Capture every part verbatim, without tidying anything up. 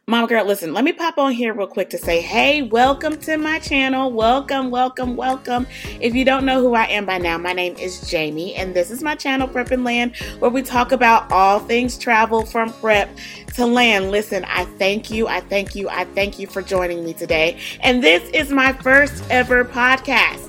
Mama girl, listen, let me pop on here real quick to say, hey, welcome to my channel. Welcome, welcome, welcome. If you don't know who I am by now, my name is Jamie, and this is my channel, Prep and Land, where we talk about all things travel from prep to land. Listen, I thank you, I thank you, I thank you for joining me today. And this is my first ever podcast.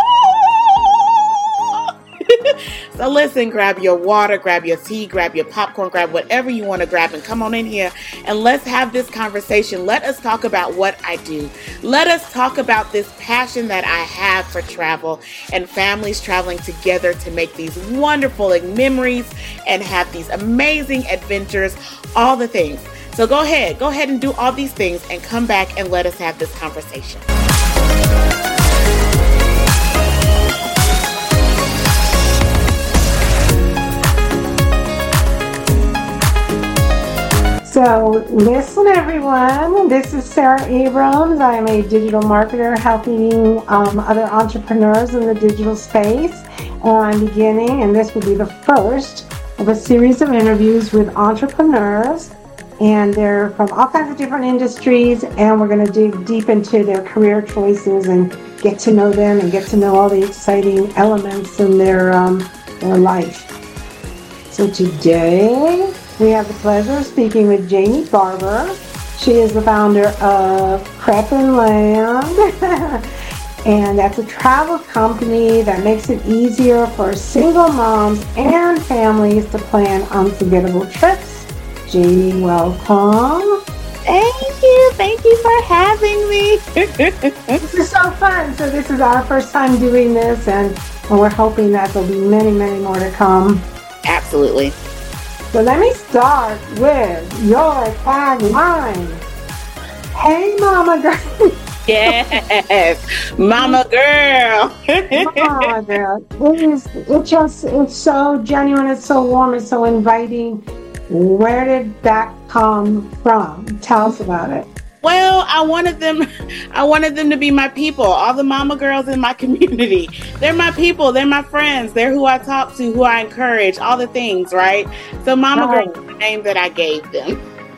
So listen, grab your water, grab your tea, grab your popcorn, grab whatever you want to grab and come on in here and let's have this conversation. Let us talk about what I do. Let us talk about this passion that I have for travel and families traveling together to make these wonderful like, memories and have these amazing adventures, all the things. So go ahead, go ahead and do all these things and come back and let us have this conversation. So listen everyone, this is Sarah Abrams. I am a digital marketer helping um, other entrepreneurs in the digital space. And I'm beginning, and this will be the first of a series of interviews with entrepreneurs. And they're from all kinds of different industries, and we're going to dig deep into their career choices and get to know them and get to know all the exciting elements in their, um, their life. So today, we have the pleasure of speaking with Jamie Barber. She is the founder of Prep and Land, and that's a travel company that makes it easier for single moms and families to plan unforgettable trips. Jamie, welcome. Thank you. Thank you for having me. This is so fun. So this is our first time doing this, and we're hoping that there'll be many, many more to come. Absolutely. So let me start with your tagline. Hey, Mama Girl. Yes, Mama Girl. Mama Girl. It is, it just, it's so genuine, it's so warm, it's so inviting. Where did that come from? Tell us about it. Well, I wanted them, I wanted them to be my people. All the mama girls in my community. They're my people. They're my friends. They're who I talk to, who I encourage, all the things, right? So Mama Right. Girl is the name that I gave them.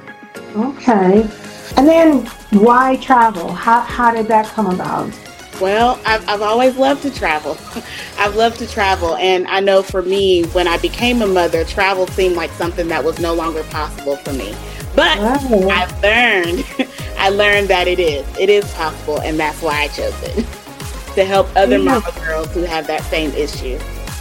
Okay. And then why travel? How, how did that come about? Well, I've, I've always loved to travel. I've loved to travel. And I know for me, when I became a mother, travel seemed like something that was no longer possible for me. But Right. I've learned, I learned that it is. It is possible, and that's why I chose it. To help other Yeah. mama girls who have that same issue.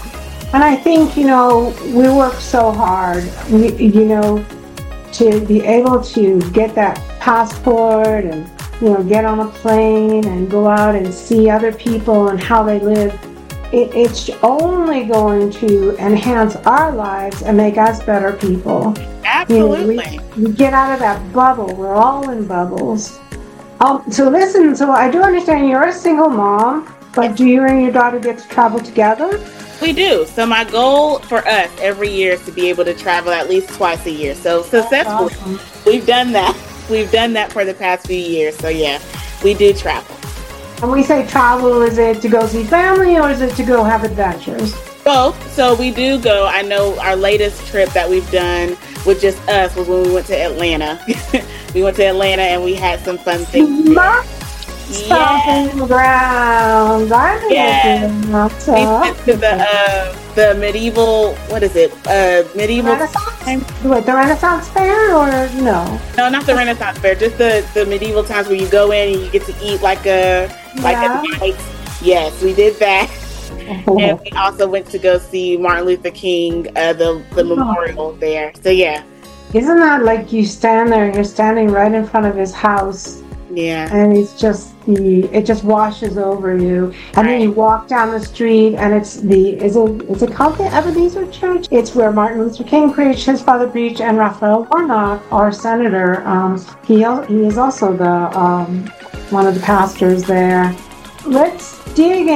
And I think, you know, we work so hard, we, you know, to be able to get that passport and, you know, get on a plane and go out and see other people and how they live. It, it's only going to enhance our lives and make us better people. Absolutely. You know, we, we get out of that bubble. We're all in bubbles. Um, so listen, so I do understand you're a single mom, but do you and your daughter get to travel together? We do. So my goal for us every year is to be able to travel at least twice a year. So successfully, Awesome. we've done that. We've done that for the past few years. So yeah, we do travel. And we say travel, is it to go see family or is it to go have adventures? Both. So we do go. I know our latest trip that we've done with just us was when we went to Atlanta. We went to Atlanta and we had some fun things. Mark stomping ground. I'm Yes. looking at We that. went to the uh, the medieval. What is it? Uh, medieval. Renaissance? What, the Renaissance Fair or no? No, not the Renaissance Fair. Just the, the medieval times where you go in and you get to eat like a like Yeah. a knight. Yes, we did that. And we also went to go see Martin Luther King, uh, the the Oh. memorial there. So yeah, Isn't that like you stand there and you're standing right in front of his house yeah, and it's just the, it just washes over you. And then you walk down the street and it's the, is it, is it called the Ebenezer Church? It's where Martin Luther King preached, his father preached, and Raphael Warnock, our senator, um, he, al- he is also the, um, one of the pastors there. Let's dig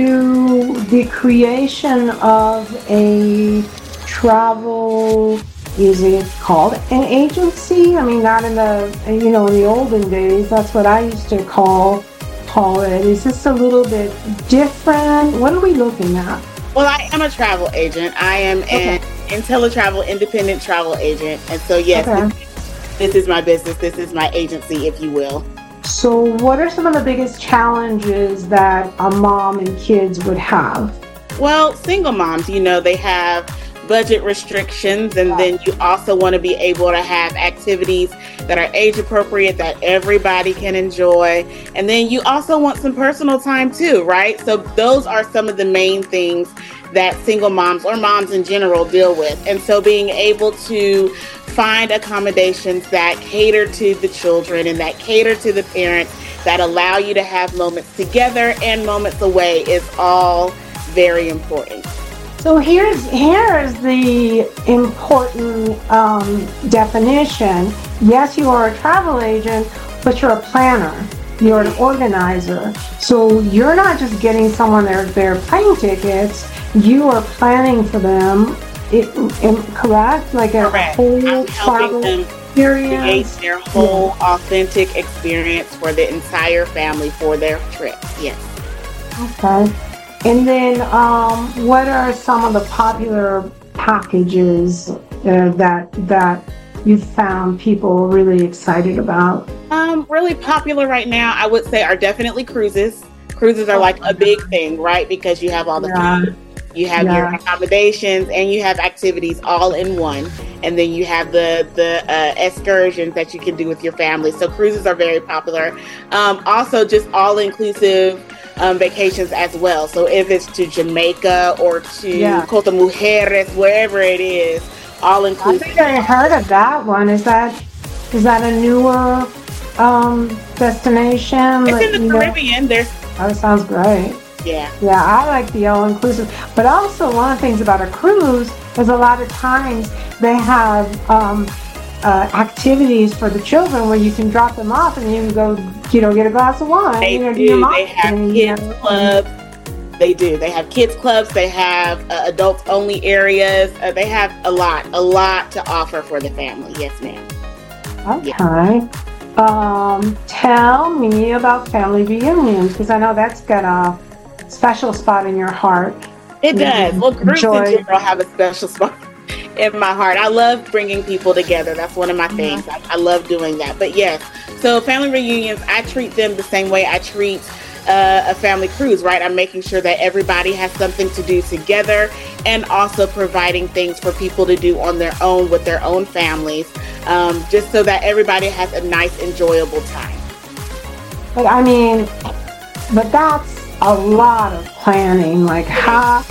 into the creation of a travel, is it called an agency? I mean, not in the, you know, in the olden days, that's what I used to call call it. Is this a little bit different? What are we looking at? Well, I am a travel agent. I am Okay. an IntelliTravel independent travel agent, and so yes, Okay. we, this is my business, this is my agency, if you will. So what are some of the biggest challenges that a mom and kids would have? Well, single moms, you know, they have budget restrictions, and then you also want to be able to have activities that are age appropriate that everybody can enjoy. And then you also want some personal time too, right? So those are some of the main things that single moms or moms in general deal with. And so being able to find accommodations that cater to the children and that cater to the parents, that allow you to have moments together and moments away, is all very important. So here's here's the important um, definition. Yes, you are a travel agent, but you're a planner. You're an organizer. So you're not just getting someone their their plane tickets. You are planning for them. It, it, correct? Like a correct. whole travel experience. Create their whole yeah. authentic experience for the entire family for their trip. Yes. Okay. And then, um, what are some of the popular packages uh, that that you've found people really excited about? Um, really popular right now, I would say, are definitely cruises. Cruises are like a big thing, right? Because you have all the yeah. food, you have yeah. your accommodations, and you have activities all in one. And then you have the the uh, excursions that you can do with your family. So cruises are very popular. Um, also, just all inclusive. Um, vacations as well. So if it's to Jamaica or to yeah. Costa Mujeres, wherever it is, all inclusive. I think I heard of that one. Is that is that a newer um, destination? It's in the you Caribbean. Know? There's. Oh, sounds great. Yeah. Yeah, I like the all inclusive. But also, one of the things about a cruise is a lot of times they have um, uh, activities for the children where you can drop them off and you can go, you know, get a glass of wine. They you know, do. do your they have thing, kids you know? clubs. They do. They have kids clubs. They have uh, adults only areas. Uh, they have a lot, a lot to offer for the family. Yes, ma'am. Okay. Yeah. Um, tell me about family reunions, because I know that's got a special spot in your heart. It does. Well, groups in general have a special spot in my heart. I love bringing people together. That's one of my things. Mm-hmm. I, I love doing that. But yes, so family reunions, I treat them the same way I treat uh, a family cruise, right? I'm making sure that everybody has something to do together, and also providing things for people to do on their own with their own families, um, just so that everybody has a nice, enjoyable time. But I mean, but that's a lot of planning. Like how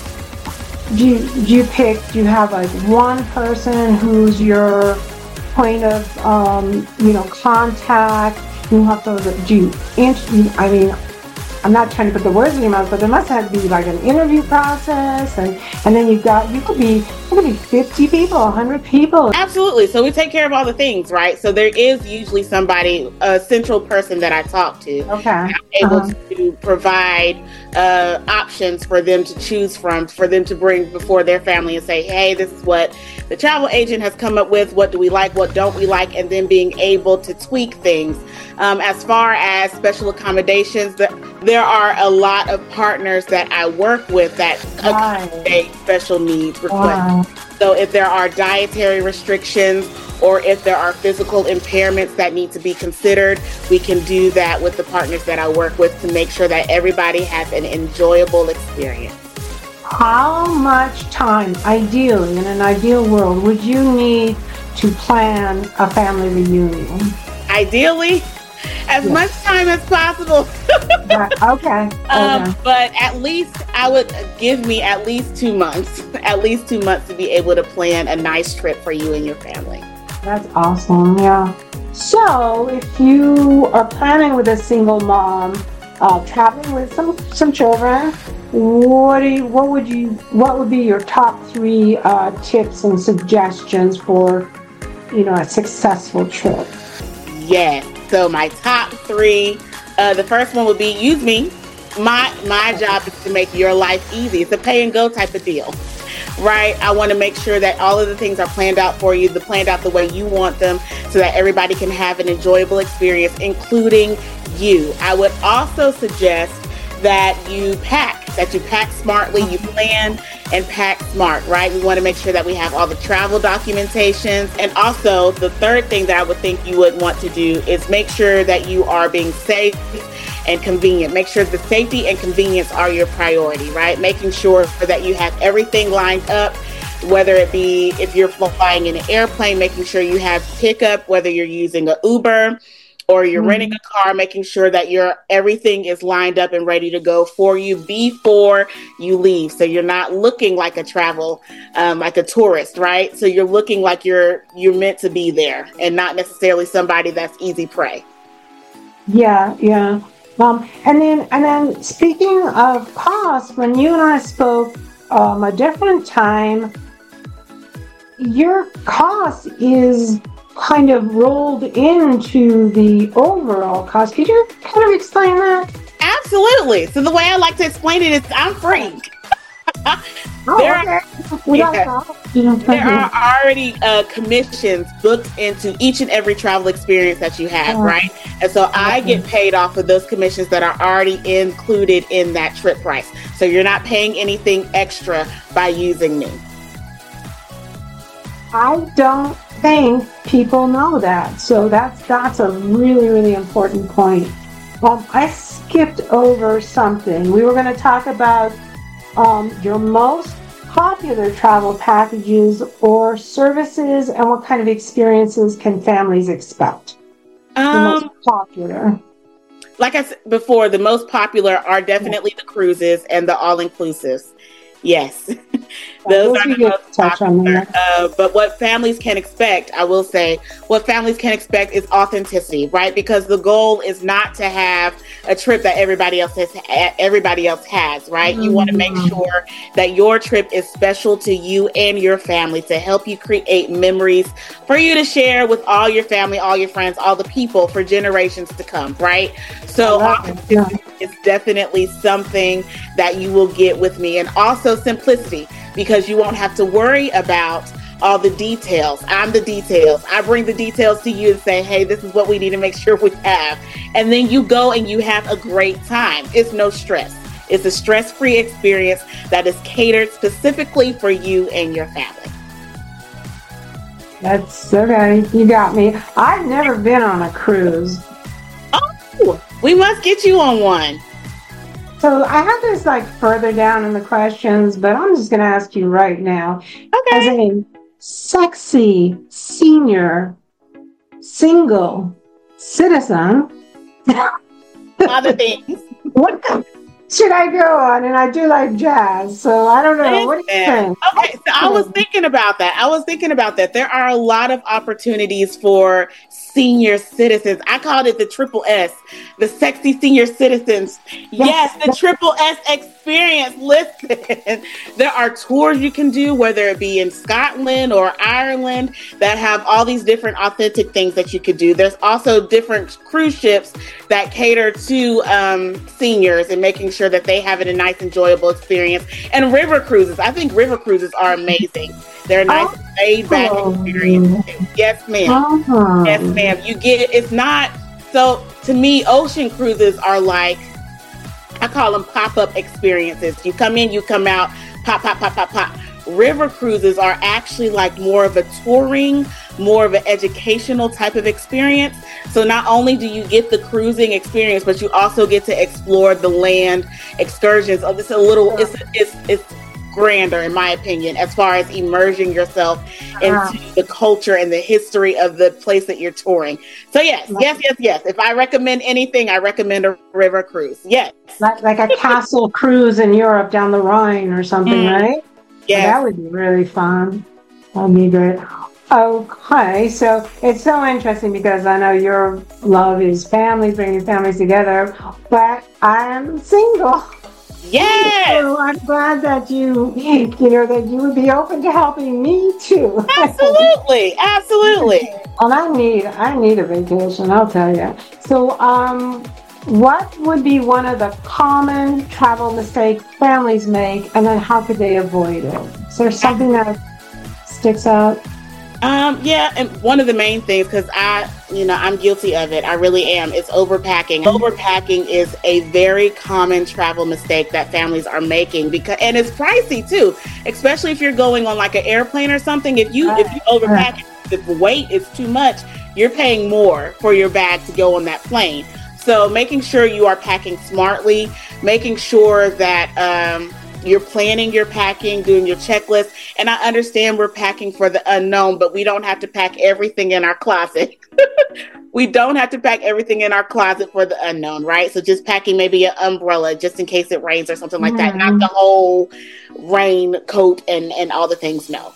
do you, do you pick, do you have like one person who's your point of, um, you know, contact? You have to do you, I mean, I'm not trying to put the words in your mouth, but there must have to be like an interview process, and, and then you've got, you could be, you could be fifty people, one hundred people. Absolutely. So we take care of all the things, right? So there is usually somebody, a central person that I talk to. Okay. I'm able uh-huh. to provide uh, options for them to choose from, for them to bring before their family and say, hey, this is what the travel agent has come up with. What do we like? What don't we like? And then being able to tweak things. Um, as far as special accommodations, the, there are a lot of partners that I work with that accommodate wow. special needs requests. Wow. So if there are dietary restrictions or if there are physical impairments that need to be considered, we can do that with the partners that I work with to make sure that everybody has an enjoyable experience. How much time, ideally, in an ideal world, would you need to plan a family reunion? Ideally, as yes. much time as possible. Right. Okay. Um, okay. But at least I would give me at least two months, at least two months to be able to plan a nice trip for you and your family. That's awesome. Yeah. So if you are planning with a single mom, uh, traveling with some, some children, what do you, what would you, what would be your top three uh, tips and suggestions for, you know, a successful trip? Yes. So my top three, uh, the first one would be use me. My my job is to make your life easy. It's a pay and go type of deal, right? I want to make sure that all of the things are planned out for you, the planned out the way you want them, so that everybody can have an enjoyable experience, including you. I would also suggest that you pack that you pack smartly, you plan and pack smart, right? We want to make sure that we have all the travel documentations. And also, the third thing that I would think you would want to do is make sure that you are being safe and convenient. Make sure the safety and convenience are your priority, right? Making sure that you have everything lined up, whether it be if you're flying in an airplane, making sure you have pickup, whether you're using an Uber or you're mm-hmm. renting a car, making sure that your everything is lined up and ready to go for you before you leave. So you're not looking like a travel, um, like a tourist, right? So you're looking like you're you're meant to be there and not necessarily somebody that's easy prey. Yeah, yeah. Um, and then and then speaking of cost, when you and I spoke um, a different time, your cost is kind of rolled into the overall cost. Could you kind of explain that? Absolutely. So the way I like to explain it is I'm free. oh, there, okay. are, yeah, there are already uh, commissions booked into each and every travel experience that you have, uh, right? And so okay. I get paid off of those commissions that are already included in that trip price. So you're not paying anything extra by using me. I don't think people know that. So that's that's a really, really important point. Um, I skipped over something. We were going to talk about um, your most popular travel packages or services and what kind of experiences can families expect? Um, the most popular. Like I said before, the most popular are definitely the cruises and the all-inclusives. Yes. Those are the most popular. Uh, but what families can expect, I will say, what families can expect is authenticity, right? Because the goal is not to have a trip that everybody else has, everybody else has, right? Mm-hmm. You want to make sure that your trip is special to you and your family to help you create memories for you to share with all your family, all your friends, all the people for generations to come, right? So authenticity is definitely something that you will get with me. And also simplicity, because you won't have to worry about all the details. I'm the details. I bring the details to you and say, hey, this is what we need to make sure we have. And then you go and you have a great time. It's no stress. It's a stress-free experience that is catered specifically for you and your family. That's okay. You got me. I've never been on a cruise. Oh, we must get you on one. So I have this like further down in the questions, but I'm just going to ask you right now. Okay. As a sexy, senior, single citizen. Other things. What should I go on? And I do like jazz, so I don't know. Listen. What do you think? Okay, so I was thinking about that. I was thinking about that. There are a lot of opportunities for senior citizens. I called it the triple S, the sexy senior citizens. Yes, yes the triple S experience. Listen, there are tours you can do, whether it be in Scotland or Ireland, that have all these different authentic things that you could do. There's also different cruise ships that cater to um, seniors and making sure that they have a nice, enjoyable experience. And river cruises. I think river cruises are amazing. They're a nice, oh, laid-back experience. Yes, ma'am. Uh-huh. Yes, ma'am. You get, it's not, so to me, ocean cruises are like, I call them pop-up experiences. You come in, you come out, pop, pop, pop, pop, pop. River cruises are actually like more of a touring, more of an educational type of experience. So not only do you get the cruising experience, but you also get to explore the land excursions. Oh, it's a little, it's, it's, it's, grander, in my opinion, as far as immersing yourself uh-huh. into the culture and the history of the place that you're touring. So yes, yes, yes, yes. If I recommend anything, I recommend a river cruise. Yes. Like, like a castle cruise in Europe down the Rhine or something, mm. right? Yeah. That would be really fun. That'd be good. Okay, so it's so interesting because I know your love is families, bringing families together, but I'm single. Yes. So I'm glad that you, you know, that you would be open to helping me too. Absolutely, absolutely. Well, I need, I need a vacation. I'll tell you. So, um, what would be one of the common travel mistakes families make, and then how could they avoid it? Is there something that sticks out? Um, yeah, and one of the main things, because I, you know, I'm guilty of it. I really am. It's overpacking. Overpacking is a very common travel mistake that families are making because, and it's pricey too, especially if you're going on like an airplane or something. If you if you overpack, if the weight is too much, you're paying more for your bag to go on that plane. So making sure you are packing smartly, making sure that um, you're planning your packing, doing your checklist. And I understand we're packing for the unknown, but we don't have to pack everything in our closet. We don't have to pack everything in our closet for the unknown, right? So just packing maybe an umbrella just in case it rains or something like mm. that. Not the whole rain coat and, and all the things, no.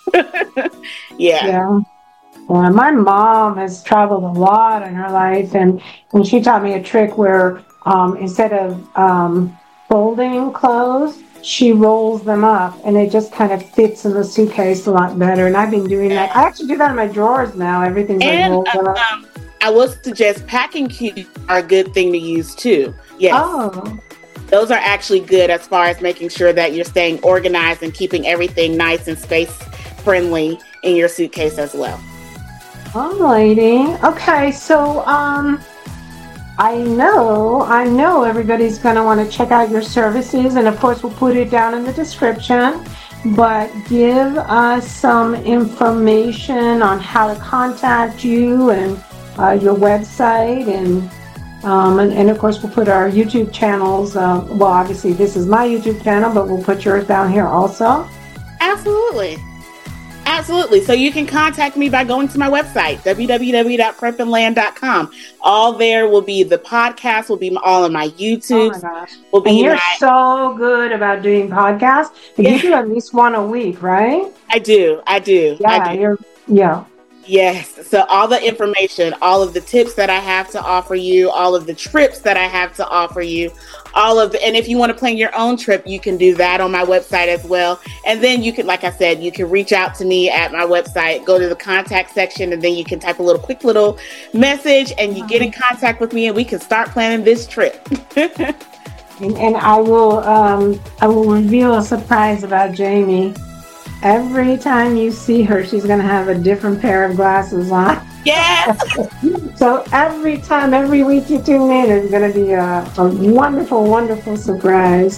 yeah. Yeah. Well, my mom has traveled a lot in her life, and when she taught me a trick where um, instead of um, folding clothes, she rolls them up, and it just kind of fits in the suitcase a lot better. And I've been doing that. I actually do that in my drawers now. Everything's and, like rolled uh, up. Um, I will suggest packing cubes are a good thing to use too. Yes. Oh. Those are actually good as far as making sure that you're staying organized and keeping everything nice and space friendly in your suitcase as well. Oh, lady. Okay, so um, I know, I know everybody's going to want to check out your services, and of course we'll put it down in the description, but give us some information on how to contact you and uh, your website, and, um, and and of course we'll put our YouTube channels, uh, well obviously this is my YouTube channel, but we'll put yours down here also. Absolutely. Absolutely. So you can contact me by going to my website, w w w dot prep and land dot com. All there will be the podcast, will be all of my YouTube. Oh my gosh. Will be and you're my... so good about doing podcasts. Yeah. You do at least one a week, right? I do. I do. Yeah, I do. You're, yeah. Yes. So all the information, all of the tips that I have to offer you, all of the trips that I have to offer you, all of the, and if you want to plan your own trip, you can do that on my website as well. And then you can, like I said, you can reach out to me at my website, go to the contact section, and then you can type a little quick little message and you get in contact with me and we can start planning this trip. and, and I will, um, I will reveal a surprise about Jamie. Every time you see her, she's going to have a different pair of glasses on. Yes. So every time, every week you tune in, it's going to be a, a wonderful, wonderful surprise.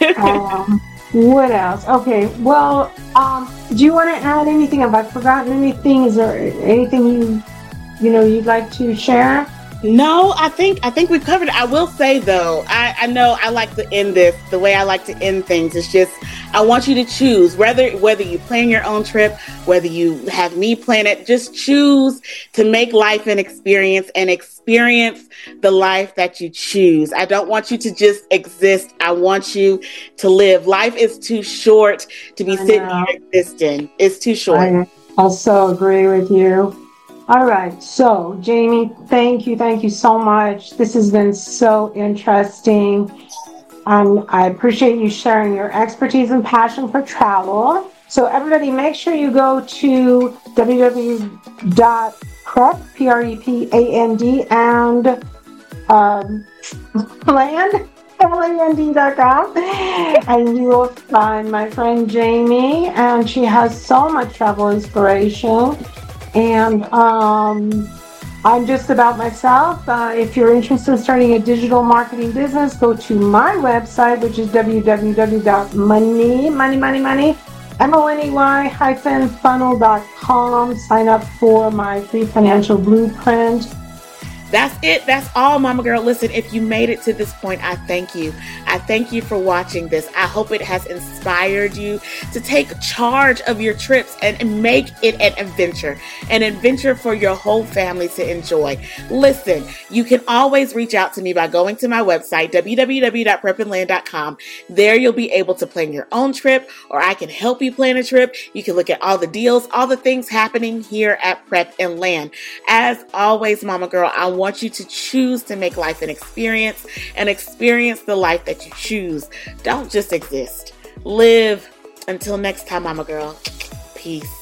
um, what else? Okay. Well, um, do you want to add anything? Have I forgotten anything? Is there anything you, you know, you'd like to share? No, I think I think we've covered it. I will say though, I, I know I like to end this the way I like to end things. It's just I want you to choose whether whether you plan your own trip, whether you have me plan it. Just choose to make life an experience and experience the life that you choose. I don't want you to just exist. I want you to live. Life is too short to be sitting here existing. It's too short. I also agree with you. All right. So, Jamie, thank you. Thank you so much. This has been so interesting. Um, I appreciate you sharing your expertise and passion for travel. So, everybody, make sure you go to w w w dot prep, P R E P A N D, and um, land, L A N D dot com, and you will find my friend Jamie, and she has so much travel inspiration. And um, I'm just about myself. Uh, if you're interested in starting a digital marketing business, go to my website, which is w w w dot money, money, money, money, M O N E Y hyphen funnel dot com. Sign up for my free financial blueprint. That's it. That's all, Mama Girl. Listen, if you made it to this point, I thank you. I thank you for watching this. I hope it has inspired you to take charge of your trips and make it an adventure, an adventure for your whole family to enjoy. Listen, you can always reach out to me by going to my website, w w w dot prep and land dot com. There you'll be able to plan your own trip, or I can help you plan a trip. You can look at all the deals, all the things happening here at Prep and Land. As always, Mama Girl, I want you to choose to make life an experience and experience the life that you choose. Don't just exist. Live. Until next time, Mama Girl. Peace.